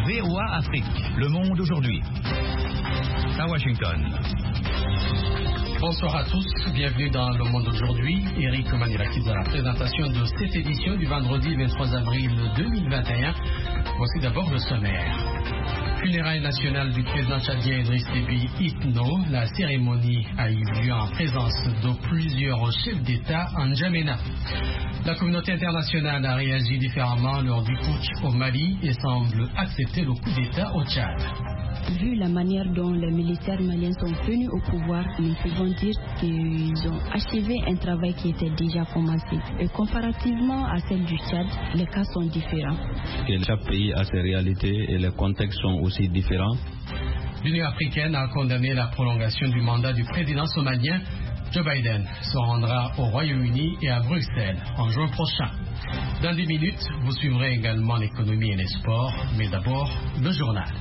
VOA Afrique. Le monde aujourd'hui. À Washington. Bonsoir à tous, bienvenue dans Le Monde aujourd'hui. Eric Manilakis à la présentation de cette édition du vendredi 23 avril 2021. Voici d'abord le sommaire. Funérailles nationales du président tchadien Idriss Déby Itno. La cérémonie a eu lieu en présence de plusieurs chefs d'État en N'Djamena. La communauté internationale a réagi différemment lors du putsch au Mali et semble accepter le coup d'État au Tchad. Vu la manière dont les militaires maliens sont venus au pouvoir, nous pouvons dire qu'ils ont achevé un travail qui était déjà commencé. Et comparativement à celle du Tchad, les cas sont différents. Chaque pays a ses réalités et les contextes sont aussi différents. L'Union africaine a condamné la prolongation du mandat du président somalien. Joe Biden se rendra au Royaume-Uni et à Bruxelles en juin prochain. Dans 10 minutes, vous suivrez également l'économie et les sports, mais d'abord le journal.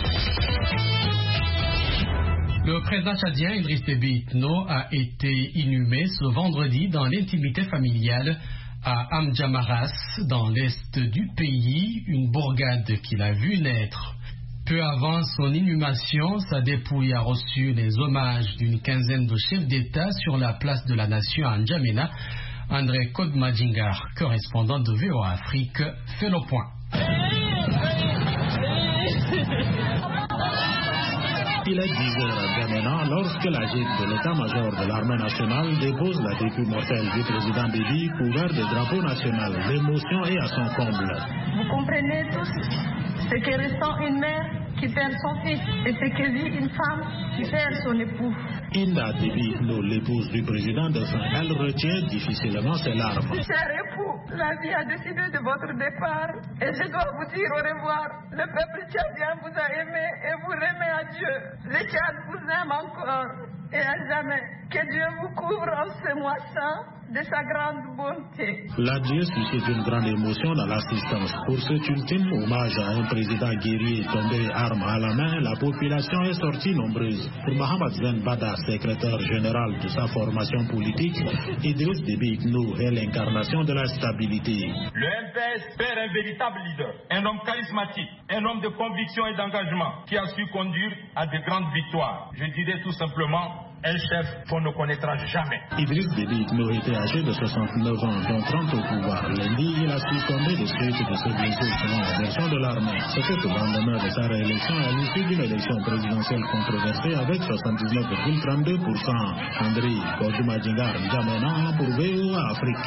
Le président tchadien Idriss Déby Itno a été inhumé ce vendredi dans l'intimité familiale à Amdjamaras, dans l'est du pays, une bourgade qu'il a vu naître. Peu avant son inhumation, sa dépouille a reçu les hommages d'une quinzaine de chefs d'État sur la place de la Nation à N'Djamena. André Kodmadingar, correspondant de VOA Afrique, fait le point. Il est 10h à N'Djamena lorsque la gîte de l'état-major de l'armée nationale dépose la dépouille mortelle du président Déby couvert de drapeau national. L'émotion est à son comble. Vous comprenez tous ce que ressent une mère qui perd son fils et ce que vit une femme qui perd son époux. Inda Déby Itno, l'épouse du président défunt, elle retient difficilement ses larmes. Cher époux, la vie a décidé de votre départ et je dois vous dire au revoir. Le peuple tchadien vous a aimé et vous remet à Dieu. Le Tchad vous aime encore et à jamais. Que Dieu vous couvre en ce mois saint de sa grande bonté. L'adieu suscite une grande émotion dans l'assistance. Pour cet ultime hommage à un président guerrier tombé arme à la main, la population est sortie nombreuse. Pour Mohamed Zen Bada, secrétaire général de sa formation politique, Idriss Déby Itno est l'incarnation de la stabilité. Le MPS perd un véritable leader, un homme charismatique, un homme de conviction et d'engagement qui a su conduire à de grandes victoires. Je dirais tout simplement un chef qu'on ne connaîtra jamais. Idriss Déby Itno était âgé de 69 ans, dont 30 au pouvoir. Lundi, il a succombé des suites de ses blessures selon la version de l'armée. C'était au lendemain de sa réélection à l'issue d'une élection présidentielle controversée avec 79,32%. André Kodmadingar, N'Djamena pour VOA Afrique.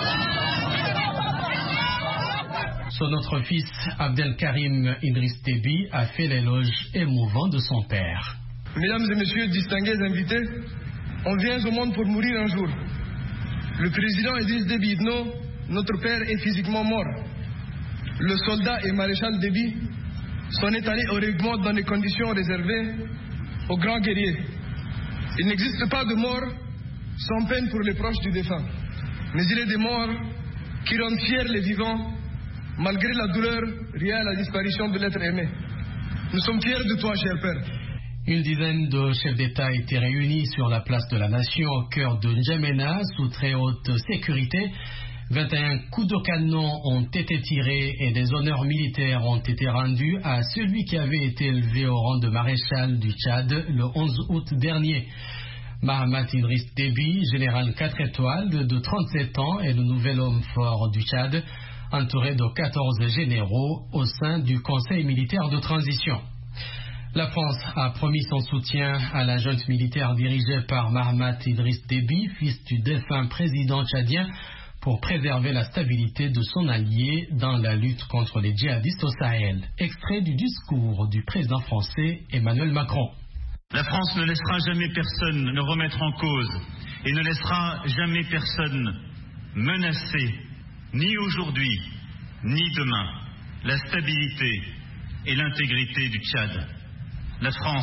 Son autre fils, Abdelkarim Idriss Déby, a fait l'éloge émouvant de son père. Mesdames et messieurs, distingués invités, on vient au monde pour mourir un jour. Le président Idriss Déby Itno, notre père, est physiquement mort. Le soldat et maréchal Déby sont allés au règlement dans des conditions réservées aux grands guerriers. Il n'existe pas de mort sans peine pour les proches du défunt. Mais il est des morts qui rendent fiers les vivants, malgré la douleur liée à la disparition de l'être aimé. Nous sommes fiers de toi, cher père. Une dizaine de chefs d'État étaient réunis sur la place de la Nation au cœur de N'Djamena sous très haute sécurité. 21 coups de canon ont été tirés et des honneurs militaires ont été rendus à celui qui avait été élevé au rang de maréchal du Tchad le 11 août dernier. Mahamat Idriss Déby, général 4 étoiles de 37 ans, est le nouvel homme fort du Tchad, entouré de 14 généraux au sein du Conseil militaire de transition. La France a promis son soutien à la junte militaire dirigée par Mahamat Idriss Déby, fils du défunt président tchadien, pour préserver la stabilité de son allié dans la lutte contre les djihadistes au Sahel. Extrait du discours du président français Emmanuel Macron. La France ne laissera jamais personne ne remettre en cause et ne laissera jamais personne menacer, ni aujourd'hui, ni demain, la stabilité et l'intégrité du Tchad. La France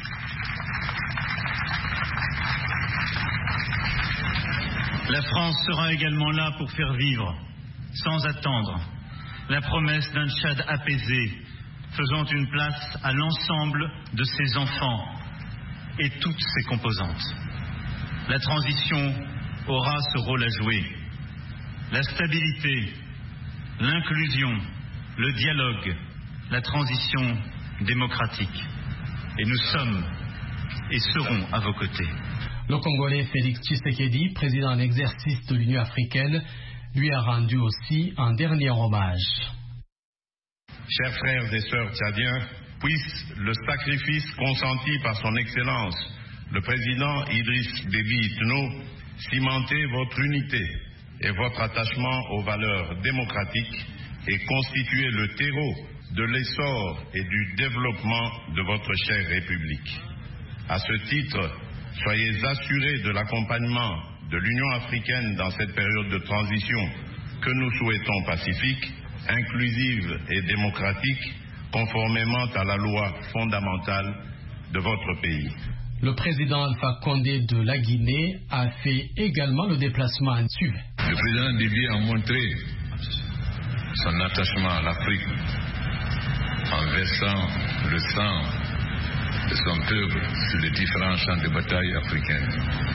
sera également là pour faire vivre, sans attendre, la promesse d'un Tchad apaisé, faisant une place à l'ensemble de ses enfants et toutes ses composantes. La transition aura ce rôle à jouer. La stabilité, l'inclusion, le dialogue, la transition démocratique. Et nous sommes et serons à vos côtés. Le Congolais Félix Tshisekedi, président en exercice de l'Union africaine, lui a rendu aussi un dernier hommage. Chers frères et sœurs tchadiens, puisse le sacrifice consenti par son Excellence, le président Idriss Déby Itno, cimenter votre unité et votre attachement aux valeurs démocratiques et constituer le terreau de l'essor et du développement de votre chère République. À ce titre, soyez assurés de l'accompagnement de l'Union africaine dans cette période de transition que nous souhaitons pacifique, inclusive et démocratique, conformément à la loi fondamentale de votre pays. Le président Alpha Condé de la Guinée a fait également le déplacement en Suède. Le président Déby a montré son attachement à l'Afrique en versant le sang de son peuple sur les différents champs de bataille africains.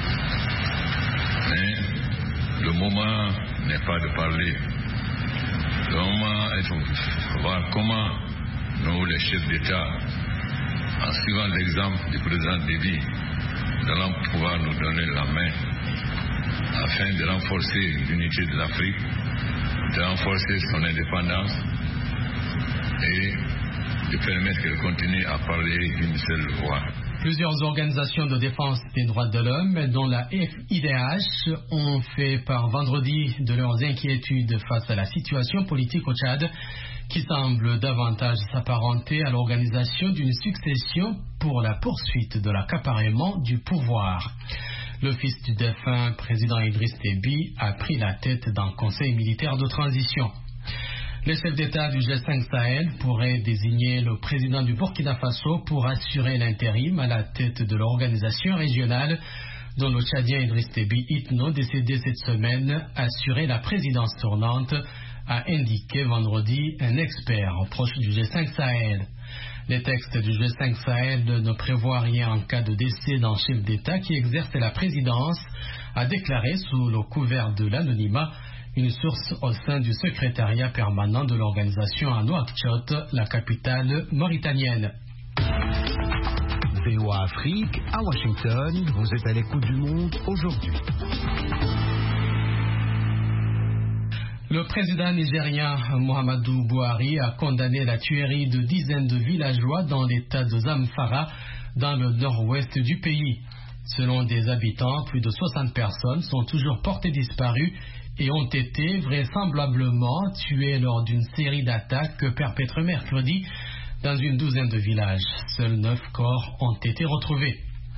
Mais le moment n'est pas de parler. Le moment est de voir comment nous, les chefs d'État, en suivant l'exemple du président Déby, nous allons pouvoir nous donner la main afin de renforcer l'unité de l'Afrique, de renforcer son indépendance et de permettre qu'elle continue à parler d'une seule voix. Plusieurs organisations de défense des droits de l'homme, dont la FIDH, ont fait part vendredi de leurs inquiétudes face à la situation politique au Tchad, qui semble davantage s'apparenter à l'organisation d'une succession pour la poursuite de l'accaparement du pouvoir. Le fils du défunt président Idriss Déby a pris la tête d'un conseil militaire de transition. Les chefs d'État du G5 Sahel pourraient désigner le président du Burkina Faso pour assurer l'intérim à la tête de l'organisation régionale dont le Tchadien Idriss Déby Itno, décédé cette semaine, assurait la présidence tournante, a indiqué vendredi un expert proche du G5 Sahel. Les textes du G5 Sahel ne prévoient rien en cas de décès d'un chef d'État qui exerce la présidence, a déclaré sous le couvert de l'anonymat une source au sein du secrétariat permanent de l'organisation à Nouakchott, la capitale mauritanienne. VOA Afrique, à Washington, vous êtes à l'écoute du monde aujourd'hui. Le président nigérien Muhammadu Buhari a condamné la tuerie de dizaines de villageois dans l'état de Zamfara, dans le nord-ouest du pays. Selon des habitants, plus de 60 personnes sont toujours portées disparues et ont été vraisemblablement tuées lors d'une série d'attaques perpétrées mercredi dans une douzaine de villages. Seuls 9 corps ont été retrouvés.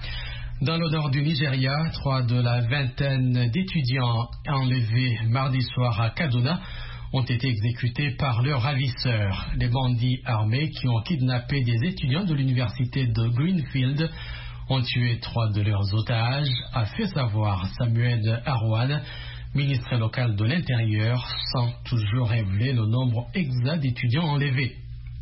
Dans le nord du Nigeria, 3 de la vingtaine d'étudiants enlevés mardi soir à Kaduna ont été exécutés par leurs ravisseurs. Les bandits armés qui ont kidnappé des étudiants de l'université de Greenfield ont tué 3 de leurs otages, a fait savoir Samuel Arwan, ministre local de l'Intérieur, sans toujours révéler le nombre exact d'étudiants enlevés.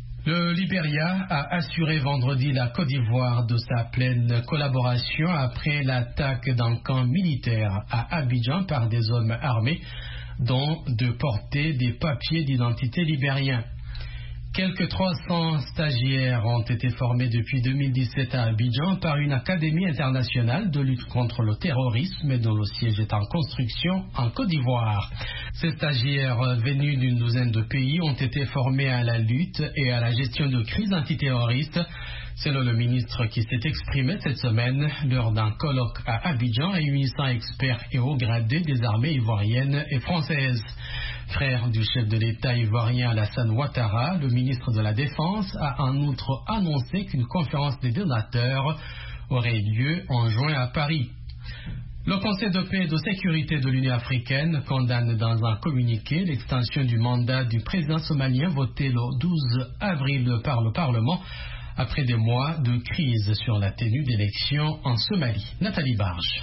Le Libéria a assuré vendredi la Côte d'Ivoire de sa pleine collaboration après l'attaque d'un camp militaire à Abidjan par des hommes armés, dont de porter des papiers d'identité libériens. Quelques 300 stagiaires ont été formés depuis 2017 à Abidjan par une académie internationale de lutte contre le terrorisme dont le siège est en construction en Côte d'Ivoire. Ces stagiaires venus d'une douzaine de pays ont été formés à la lutte et à la gestion de crises antiterroristes, selon le ministre qui s'est exprimé cette semaine lors d'un colloque à Abidjan réunissant experts et hauts gradés des armées ivoiriennes et françaises. Frère du chef de l'État ivoirien Alassane Ouattara, le ministre de la Défense a en outre annoncé qu'une conférence des donateurs aurait lieu en juin à Paris. Le Conseil de paix et de sécurité de l'Union africaine condamne dans un communiqué l'extension du mandat du président somalien voté le 12 avril par le Parlement après des mois de crise sur la tenue d'élections en Somalie. Nathalie Barge.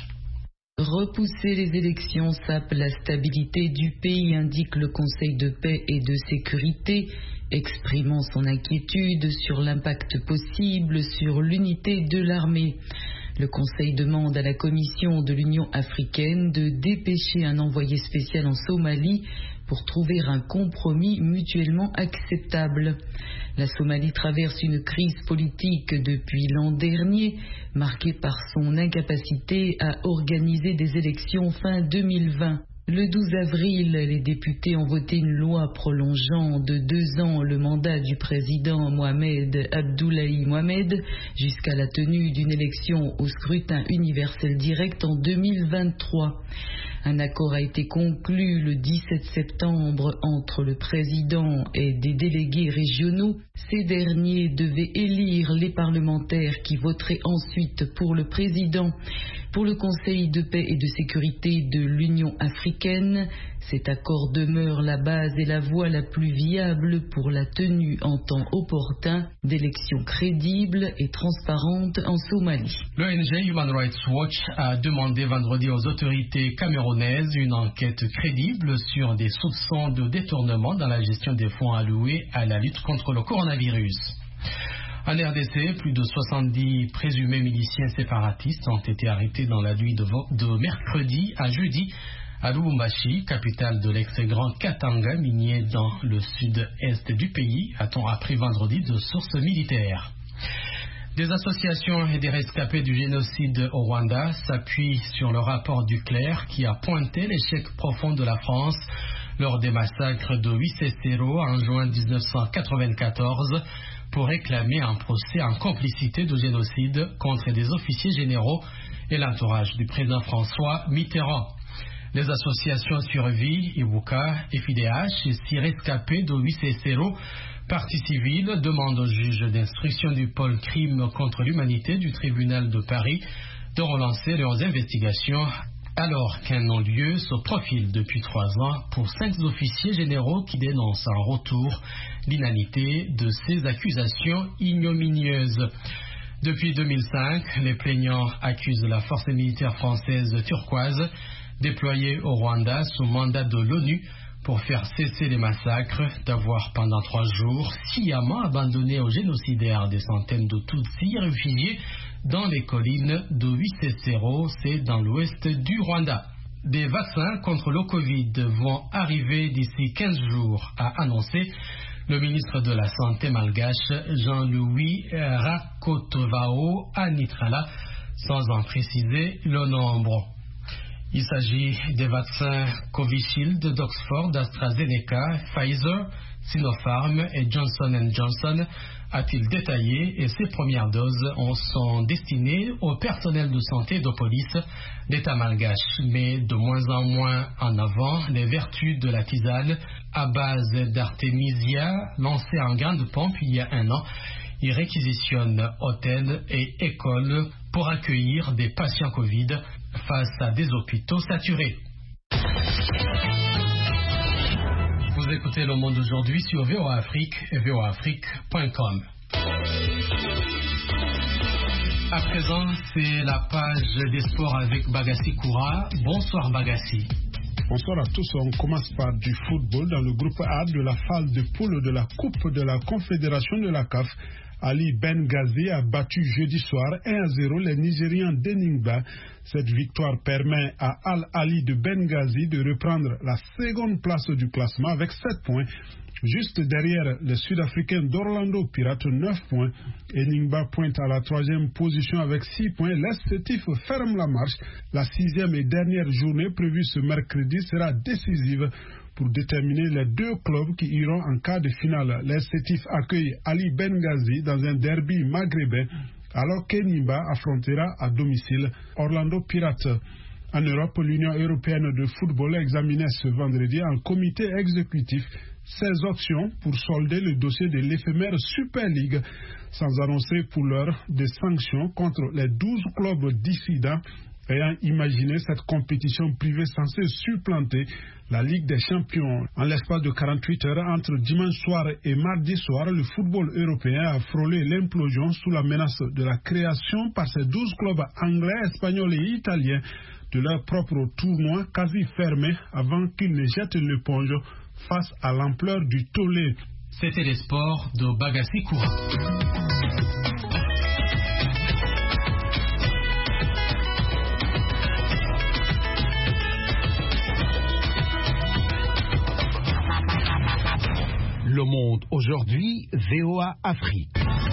Repousser les élections sape la stabilité du pays, indique le Conseil de paix et de sécurité, exprimant son inquiétude sur l'impact possible sur l'unité de l'armée. Le Conseil demande à la Commission de l'Union africaine de dépêcher un envoyé spécial en Somalie pour trouver un compromis mutuellement acceptable. La Somalie traverse une crise politique depuis l'an dernier, marquée par son incapacité à organiser des élections fin 2020. Le 12 avril, les députés ont voté une loi prolongeant de 2 ans le mandat du président Mohamed Abdullahi Mohamed jusqu'à la tenue d'une élection au scrutin universel direct en 2023. Un accord a été conclu le 17 septembre entre le président et des délégués régionaux. Ces derniers devaient élire les parlementaires qui voteraient ensuite pour le président. Pour le Conseil de paix et de sécurité de l'Union africaine, cet accord demeure la base et la voie la plus viable pour la tenue en temps opportun d'élections crédibles et transparentes en Somalie. L'ONG Human Rights Watch a demandé vendredi aux autorités camerounaises une enquête crédible sur des soupçons de détournement dans la gestion des fonds alloués à la lutte contre le coronavirus. En RDC, plus de 70 présumés miliciens séparatistes ont été arrêtés dans la nuit de mercredi à jeudi à Lubumbashi, capitale de l'ex-grand Katanga minier dans le sud-est du pays, a-t-on appris vendredi de sources militaires. Des associations et des rescapés du génocide au Rwanda s'appuient sur le rapport du clerc qui a pointé l'échec profond de la France lors des massacres de Wisesero en juin 1994 pour réclamer un procès en complicité de génocide contre des officiers généraux et l'entourage du président François Mitterrand. Les associations Survie, Ibuka, FIDH et 6 rescapés de Wisesero, partie civile, demandent au juge d'instruction du pôle crime contre l'humanité du tribunal de Paris de relancer leurs investigations alors qu'un non-lieu se profile depuis 3 ans pour 5 officiers généraux qui dénoncent en retour l'inanité de ces accusations ignominieuses. Depuis 2005, les plaignants accusent la force militaire française turquoise déployée au Rwanda sous mandat de l'ONU pour faire cesser les massacres d'avoir pendant 3 jours sciemment abandonné aux génocidaires des centaines de Tutsis réfugiés dans les collines de Wisesero, c'est dans l'ouest du Rwanda. Des vaccins contre le Covid vont arriver d'ici 15 jours, a annoncé le ministre de la Santé malgache Jean-Louis Rakotovao Anitrala, sans en préciser le nombre. Il s'agit des vaccins Covishield d'Oxford, AstraZeneca, Pfizer, Sinopharm et Johnson & Johnson, a-t-il détaillé, et ces premières doses sont destinées au personnel de santé et de police d'État malgache, mais de moins en moins en avant les vertus de la tisane à base d'artémisia lancée en grande pompe il y a 1 an. Il réquisitionne hôtels et écoles pour accueillir des patients Covid face à des hôpitaux saturés. Vous écoutez Le Monde aujourd'hui sur VOA Afrique et voaafrique.com. À présent, c'est la page des sports avec Bagassi Koura. Bonsoir Bagassi. Bonsoir à tous. On commence par du football dans le groupe A de la phase de poule de la Coupe de la Confédération de la CAF. Ali Benghazi a battu jeudi soir 1-0 les Nigérians d'Eningba. Cette victoire permet à Al Ali de Benghazi de reprendre la seconde place du classement avec 7 points. Juste derrière les Sud-Africains d'Orlando Pirates, 9 points. Eningba pointe à la 3e position avec 6 points. L'Estétif ferme la marche. La 6e et dernière journée prévue ce mercredi sera décisive pour déterminer les 2 clubs qui iront en quart de finale. L'Estétif accueille Ali Benghazi dans un derby maghrébin, alors qu'Eningba affrontera à domicile Orlando Pirates. En Europe, l'Union européenne de football examinait ce vendredi en comité exécutif ses options pour solder le dossier de l'éphémère Super League, sans annoncer pour l'heure des sanctions contre les 12 clubs dissidents ayant imaginé cette compétition privée censée supplanter la Ligue des Champions. En l'espace de 48 heures, entre dimanche soir et mardi soir, le football européen a frôlé l'implosion sous la menace de la création par ces 12 clubs anglais, espagnols et italiens de leur propre tournoi quasi fermé avant qu'ils ne jettent l'éponge face à l'ampleur du tollé. C'était les sports de Bagassi Koura. Le Monde aujourd'hui, VOA Afrique.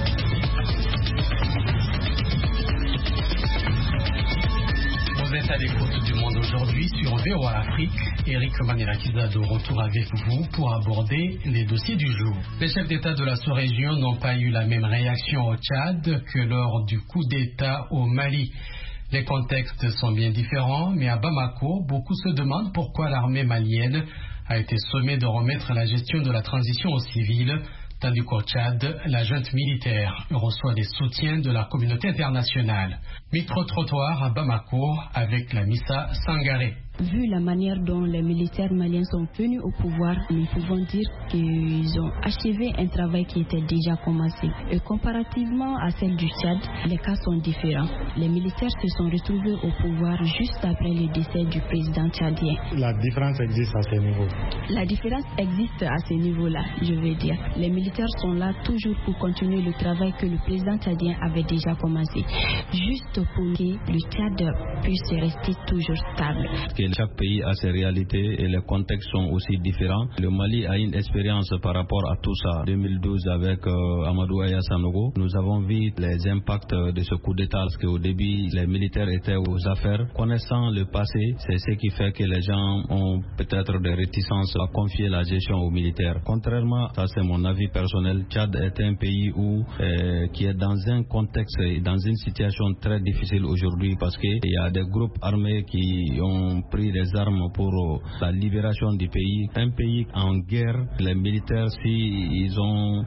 Vous êtes à l'écoute du Monde aujourd'hui sur VOA Afrique. Eric Manirakiza de retour avec vous pour aborder les dossiers du jour. Les chefs d'État de la sous-région n'ont pas eu la même réaction au Tchad que lors du coup d'État au Mali. Les contextes sont bien différents, mais à Bamako, beaucoup se demandent pourquoi l'armée malienne a été sommée de remettre la gestion de la transition aux civils, tandis qu'au Tchad, la junte militaire reçoit des soutiens de la communauté internationale. Micro-trottoir à Bamako avec la Missa Sangaré. Vu la manière dont les militaires maliens sont venus au pouvoir, nous pouvons dire qu'ils ont achevé un travail qui était déjà commencé. Et comparativement à celle du Tchad, les cas sont différents. Les militaires se sont retrouvés au pouvoir juste après le décès du président tchadien. La différence existe à ce niveau. La différence existe à ce niveau-là, je veux dire. Les militaires sont là toujours pour continuer le travail que le président tchadien avait déjà commencé, juste pour que le Tchad puisse rester toujours stable. Chaque pays a ses réalités et les contextes sont aussi différents. Le Mali a une expérience par rapport à tout ça. 2012 avec Amadou Aya Sanogo, nous avons vu les impacts de ce coup d'État parce qu'au début les militaires étaient aux affaires. Connaissant le passé, c'est ce qui fait que les gens ont peut-être des réticences à confier la gestion aux militaires. Contrairement, ça c'est mon avis personnel, Tchad est un pays qui est dans un contexte, dans une situation très difficile aujourd'hui parce qu'il y a des groupes armés qui ont pris des armes pour la libération du pays. Un pays en guerre, les militaires, s'ils ont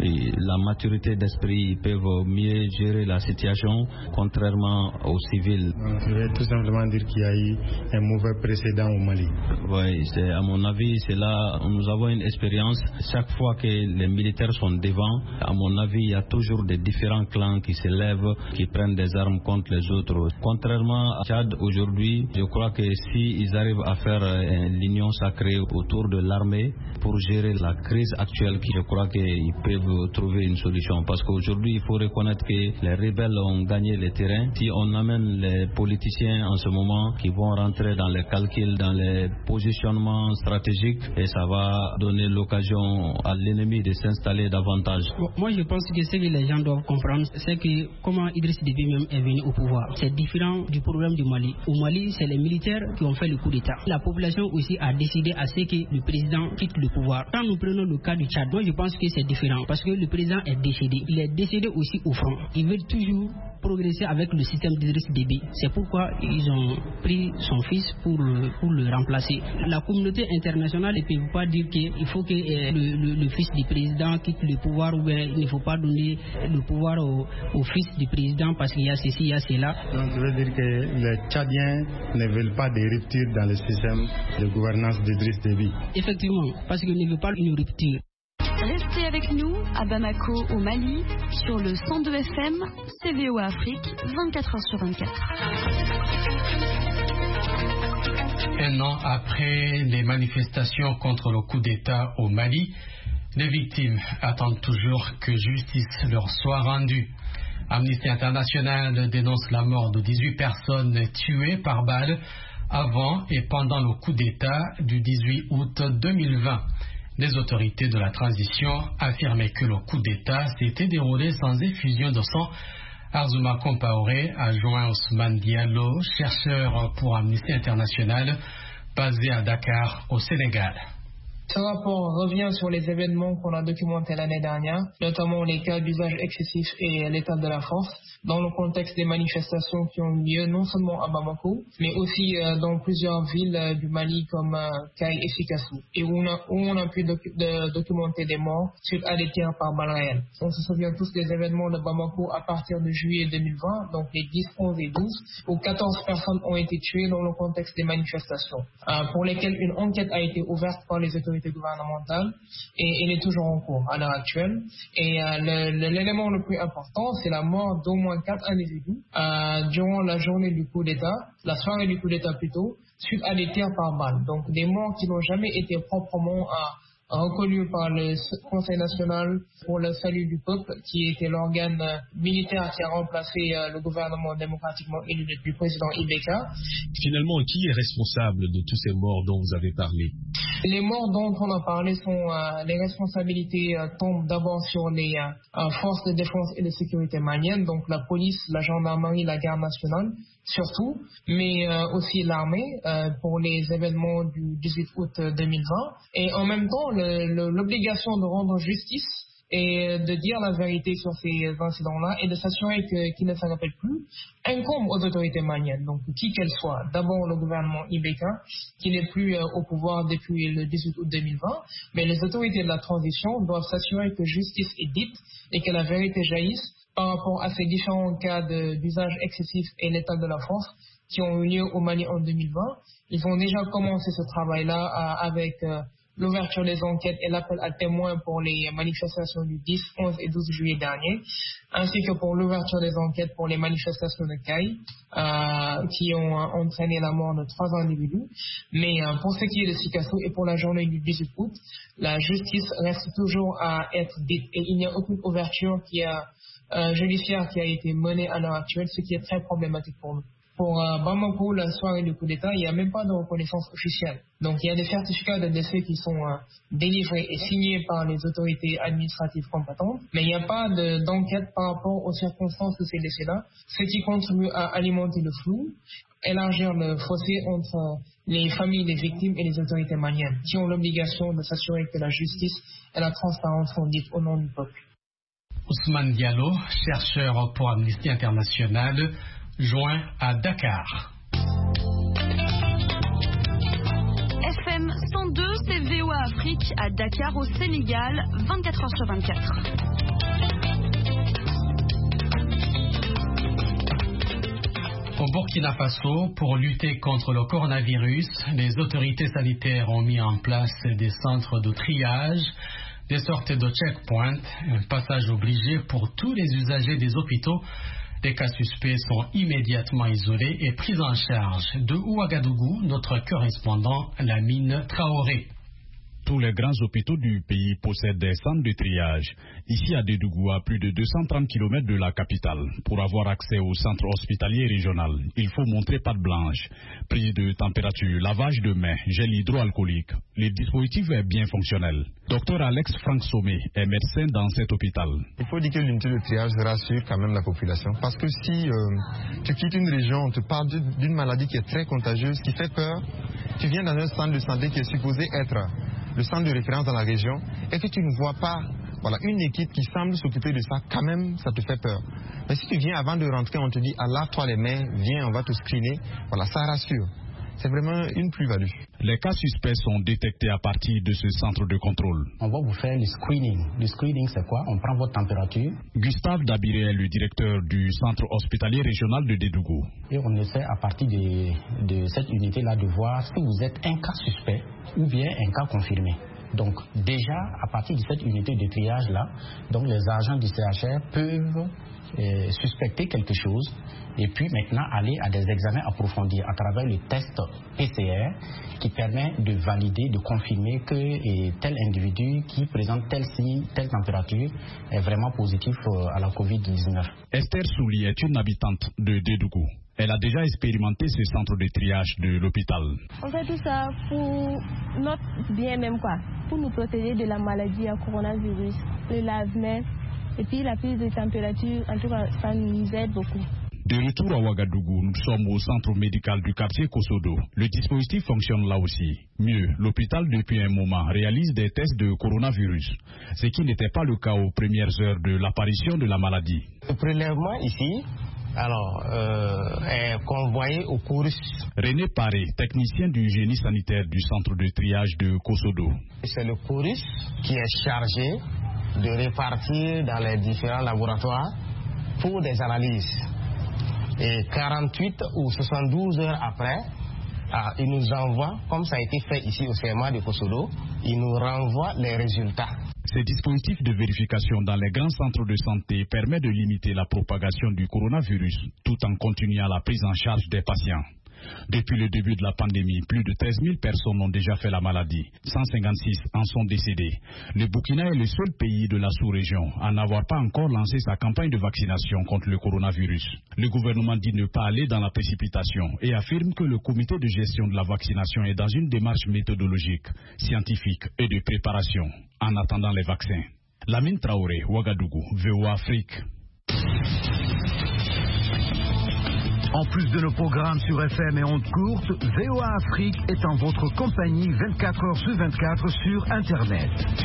la maturité d'esprit, ils peuvent mieux gérer la situation, contrairement aux civils. Je vais tout simplement dire qu'il y a eu un mauvais précédent au Mali. Oui, à mon avis, c'est là où nous avons une expérience. Chaque fois que les militaires sont devant, à mon avis, il y a toujours des différents clans qui se lèvent, qui prennent des armes contre les autres. Contrairement à Tchad, aujourd'hui, je crois que s'ils arrivent à faire l'union sacrée autour de l'armée pour gérer la crise actuelle, je crois qu'ils peuvent trouver une solution. Parce qu'aujourd'hui, il faut reconnaître que les rebelles ont gagné le terrain. Si on amène les politiciens en ce moment qui vont rentrer dans les calculs, dans les positionnements stratégiques, et ça va donner l'occasion à l'ennemi de s'installer davantage. Moi, je pense que ce que les gens doivent comprendre, c'est que comment Idriss Déby même est venu au pouvoir. C'est différent du problème du Mali. Au Mali, c'est les militaires qui ont fait le coup d'État. La population aussi a décidé à ce que le président quitte le pouvoir. Quand nous prenons le cas du Tchad, moi je pense que c'est différent parce que le président est décédé. Il est décédé aussi au front. Ils veulent toujours progresser avec le système d'Idriss Déby. C'est pourquoi ils ont pris son fils pour le remplacer. La communauté internationale ne peut pas dire qu'il faut que le fils du président quitte le pouvoir ou bien il ne faut pas donner le pouvoir au fils du président parce qu'il y a ceci, il y a cela. Donc je veux dire que les Tchadiens ne veulent pas de rupture dans le système de gouvernance d'Idriss Déby. Effectivement, parce qu'ils ne veulent pas une rupture. Restez avec nous à Bamako au Mali sur le 102 FM, VOA Afrique, 24h/24. Un an après les manifestations contre le coup d'État au Mali, les victimes attendent toujours que justice leur soit rendue. Amnesty International dénonce la mort de 18 personnes tuées par balle avant et pendant le coup d'État du 18 août 2020. Les autorités de la transition affirmaient que le coup d'État s'était déroulé sans effusion de sang. Arzouma Compaoré a joint Ousmane Diallo, chercheur pour Amnesty International, basé à Dakar, au Sénégal. Ce rapport revient sur les événements qu'on a documentés l'année dernière, notamment les cas d'usage excessif et l'état de la force, dans le contexte des manifestations qui ont eu lieu non seulement à Bamako, mais aussi dans plusieurs villes du Mali comme Kay et Sikassou, et où on a pu documenter des morts suite à des tirs par balles réelles. On se souvient tous des événements de Bamako à partir de juillet 2020, donc les 10, 11 et 12, où 14 personnes ont été tuées dans le contexte des manifestations, pour lesquelles une enquête a été ouverte par les autorités gouvernementales et elle est toujours en cours à l'heure actuelle. Et l'élément le plus important, c'est la mort d'au moins 4 individus durant la journée du coup d'État, la soirée du coup d'État plutôt, suite à des tirs par balle. Donc des morts qui n'ont jamais été proprement reconnus par le Conseil national pour le salut du peuple, qui était l'organe militaire qui a remplacé le gouvernement démocratiquement élu du président Ibeka. Finalement, qui est responsable de tous ces morts dont vous avez parlé ? Les morts dont on a parlé sont les responsabilités tombent d'abord sur les forces de défense et de sécurité maliennes, donc la police, la gendarmerie, la garde nationale surtout, mais aussi l'armée pour les événements du 18 août 2020. Et en même temps, l'obligation de rendre justice et de dire la vérité sur ces incidents-là et de s'assurer qu'ils ne se répètent plus, incombe aux autorités maliennes, donc qui qu'elles soient. D'abord le gouvernement IBK, qui n'est plus au pouvoir depuis le 18 août 2020, mais les autorités de la transition doivent s'assurer que justice est dite et que la vérité jaillisse par rapport à ces différents cas d'usage excessif et l'état de la force qui ont eu lieu au Mali en 2020. Ils ont déjà commencé ce travail-là avec l'ouverture des enquêtes et l'appel à témoins pour les manifestations du 10, 11 et 12 juillet dernier, ainsi que pour l'ouverture des enquêtes pour les manifestations de Caille, qui ont entraîné la mort de 3 individus. Mais pour ce qui est de Sikasso et pour la journée du 18 août, la justice reste toujours à être dite et il n'y a aucune ouverture judiciaire qui a été menée à l'heure actuelle, ce qui est très problématique pour nous. Pour Bamako, la soirée du coup d'État, il n'y a même pas de reconnaissance officielle. Donc il y a des certificats de décès qui sont délivrés et signés par les autorités administratives compétentes, mais il n'y a pas d'enquête par rapport aux circonstances de ces décès-là, ce qui contribue à alimenter le flou, élargir le fossé entre les familles des victimes et les autorités maliennes, qui ont l'obligation de s'assurer que la justice et la transparence sont dites au nom du peuple. Ousmane Diallo, chercheur pour Amnesty International, joint à Dakar. FM 102, c'est VOA Afrique à Dakar au Sénégal, 24h/24. Au Burkina Faso, pour lutter contre le coronavirus, les autorités sanitaires ont mis en place des centres de triage, des sortes de checkpoints, un passage obligé pour tous les usagers des hôpitaux. Les cas suspects sont immédiatement isolés et pris en charge. De Ouagadougou, notre correspondant Lamine Traoré. Tous les grands hôpitaux du pays possèdent des centres de triage. Ici à Dédougou, à plus de 230 km de la capitale. Pour avoir accès au centre hospitalier régional, il faut montrer patte blanche, prise de température, lavage de mains, gel hydroalcoolique. Le dispositif est bien fonctionnel. Docteur Alex Franck Sommet est médecin dans cet hôpital. Il faut dire que l'unité de triage rassure quand même la population. Parce que si tu quittes une région, on te parle d'une maladie qui est très contagieuse, qui fait peur, tu viens dans un centre de santé qui est supposé être le centre de référence dans la région, et que tu ne vois pas une équipe qui semble s'occuper de ça, quand même, ça te fait peur. Mais si tu viens avant de rentrer, on te dit, lave-toi les mains, viens, on va te screener, ça rassure. C'est vraiment une plus-value. Les cas suspects sont détectés à partir de ce centre de contrôle. On va vous faire le screening. Le screening, c'est quoi? On prend votre température. Gustave Dabiré est le directeur du centre hospitalier régional de Dédougou. Et on essaie à partir de cette unité-là de voir si vous êtes un cas suspect ou bien un cas confirmé. Donc déjà, à partir de cette unité de triage-là, donc les agents du CHR peuvent suspecter quelque chose et puis maintenant aller à des examens approfondis à travers le test PCR qui permet de valider, de confirmer que tel individu qui présente tel signe, telle température est vraiment positif à la COVID-19. Esther Souli est une habitante de Dédougou. Elle a déjà expérimenté ce centre de triage de l'hôpital. On fait tout ça pour notre bien même, pour nous protéger de la maladie à coronavirus, le lave-mains et puis la prise de température. En tout cas, ça nous aide beaucoup. De retour à Ouagadougou, nous sommes au centre médical du quartier Kosodo. Le dispositif fonctionne là aussi. Mieux, l'hôpital depuis un moment réalise des tests de coronavirus, ce qui n'était pas le cas aux premières heures de l'apparition de la maladie. Le prélèvement ici, est convoyé au CORUS. René Paré, technicien du génie sanitaire du centre de triage de Kosodo. C'est le CORUS qui est chargé de répartir dans les différents laboratoires pour des analyses. Et 48 ou 72 heures après, il nous envoie, comme ça a été fait ici au CMA de Kosodo, il nous renvoie les résultats. Ces dispositifs de vérification dans les grands centres de santé permettent de limiter la propagation du coronavirus tout en continuant la prise en charge des patients. Depuis le début de la pandémie, plus de 13 000 personnes ont déjà fait la maladie. 156 en sont décédés. Le Burkina est le seul pays de la sous-région à n'avoir pas encore lancé sa campagne de vaccination contre le coronavirus. Le gouvernement dit ne pas aller dans la précipitation et affirme que le comité de gestion de la vaccination est dans une démarche méthodologique, scientifique et de préparation en attendant les vaccins. Lamine Traoré, Ouagadougou, VOA Afrique. En plus de nos programmes sur FM et ondes courtes, VOA Afrique est en votre compagnie 24 heures sur 24 sur Internet.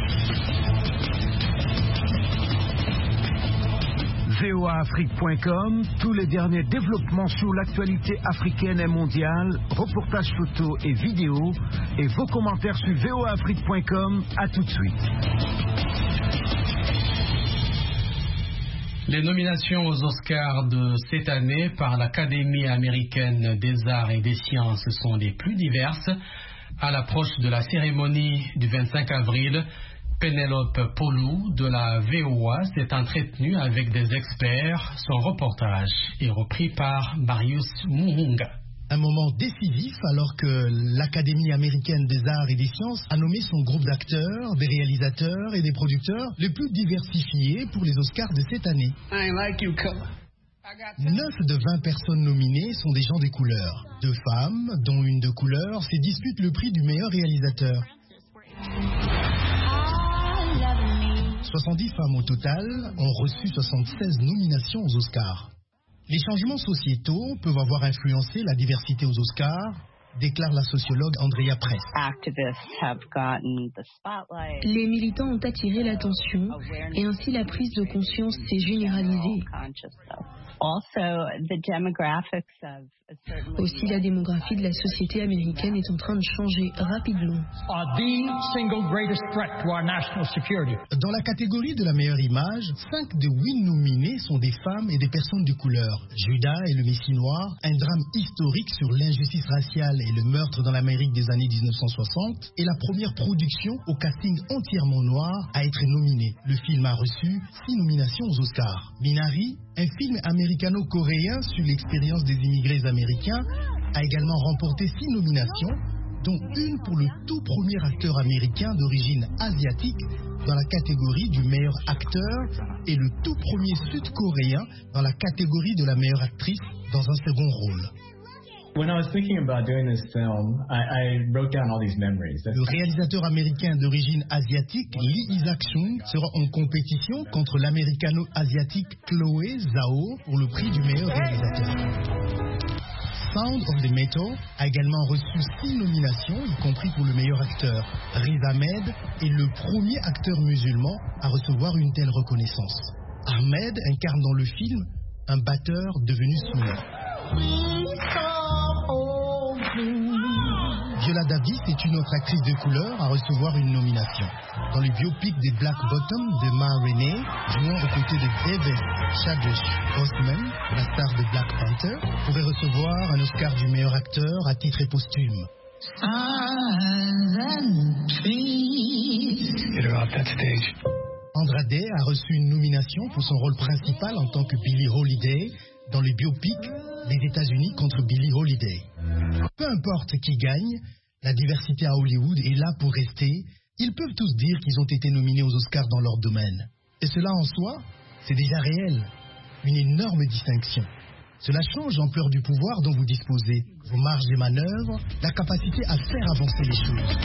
voaafrique.com, tous les derniers développements sur l'actualité africaine et mondiale, reportages photos et vidéos, et vos commentaires sur voaafrique.com. À tout de suite. Les nominations aux Oscars de cette année par l'Académie américaine des arts et des sciences sont les plus diverses. À l'approche de la cérémonie du 25 avril, Pénélope Polou de la VOA s'est entretenue avec des experts. Son reportage est repris par Marius Muhunga. Un moment décisif alors que l'Académie américaine des arts et des sciences a nommé son groupe d'acteurs, des réalisateurs et des producteurs les plus diversifiés pour les Oscars de cette année. 9 de 20 personnes nominées sont des gens des couleurs. 2 femmes, dont une de couleur, se disputent le prix du meilleur réalisateur. 70 femmes au total ont reçu 76 nominations aux Oscars. Les changements sociétaux peuvent avoir influencé la diversité aux Oscars, déclare la sociologue Andrea Press. Les militants ont attiré l'attention et ainsi la prise de conscience s'est généralisée. Aussi, la démographie de la société américaine est en train de changer rapidement. Dans la catégorie de la meilleure image, 5 des 8 nominés sont des femmes et des personnes de couleur. Judas et le Messie noir, un drame historique sur l'injustice raciale et le meurtre dans l'Amérique des années 1960, est la première production au casting entièrement noir à être nominée. Le film a reçu 6 nominations aux Oscars. Minari, un film américano-coréen sur l'expérience des immigrés américains, a également remporté 6 nominations, dont une pour le tout premier acteur américain d'origine asiatique dans la catégorie du meilleur acteur et le tout premier sud-coréen dans la catégorie de la meilleure actrice dans un second rôle. Le réalisateur américain d'origine asiatique Lee Isaac-Chung sera en compétition contre l'américano-asiatique Chloé Zhao pour le prix du meilleur réalisateur. Sound of the Metal a également reçu 6 nominations, y compris pour le meilleur acteur. Riz Ahmed est le premier acteur musulman à recevoir une telle reconnaissance. Ahmed incarne dans le film un batteur devenu sourd. Viola Davis est une autre actrice de couleur à recevoir une nomination. Dans le biopic des Black Bottom de Ma Rainey, jouant aux côtés de David Chadwick Boseman, la star de Black Panther, pourrait recevoir un Oscar du meilleur acteur à titre posthume. Andrade a reçu une nomination pour son rôle principal en tant que Billie Holiday dans le biopic Les États-Unis contre Billie Holiday. Peu importe qui gagne, la diversité à Hollywood est là pour rester. Ils peuvent tous dire qu'ils ont été nominés aux Oscars dans leur domaine. Et cela en soi, c'est déjà réel. Une énorme distinction. Cela change l'ampleur du pouvoir dont vous disposez, vos marges de manœuvre, la capacité à faire avancer les choses.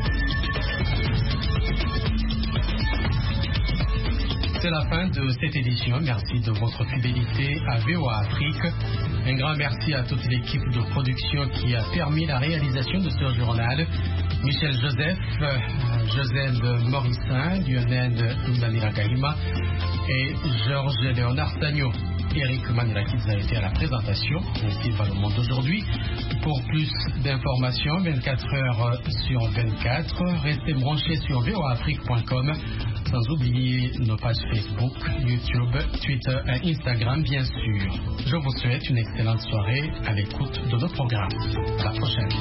C'est la fin de cette édition. Merci de votre fidélité à VOA Afrique. Un grand merci à toute l'équipe de production qui a permis la réalisation de ce journal. Michel Joseph, Josène Morissin, Lionel Ndanira Kahima et Georges Léonard Sagno. Eric Manirakidze a été à la présentation. Ainsi va le monde aujourd'hui. Pour plus d'informations, 24 heures sur 24, restez branchés sur voaafrique.com. Sans oublier nos pages Facebook, YouTube, Twitter et Instagram, bien sûr. Je vous souhaite une excellente soirée à l'écoute de nos programmes. À la prochaine.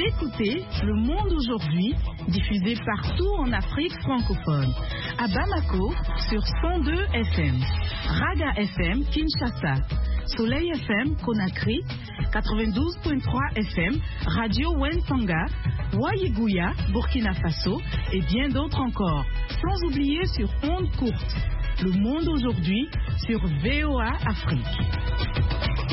écoutez Le Monde aujourd'hui, diffusé partout en Afrique francophone. À Bamako, sur 102 FM. Raga FM, Kinshasa. Soleil FM, Conakry. 92.3 FM, Radio Wentanga. Wayiguya, Burkina Faso. Et bien d'autres encore. Sans oublier sur ondes courtes. Le Monde aujourd'hui, sur VOA Afrique.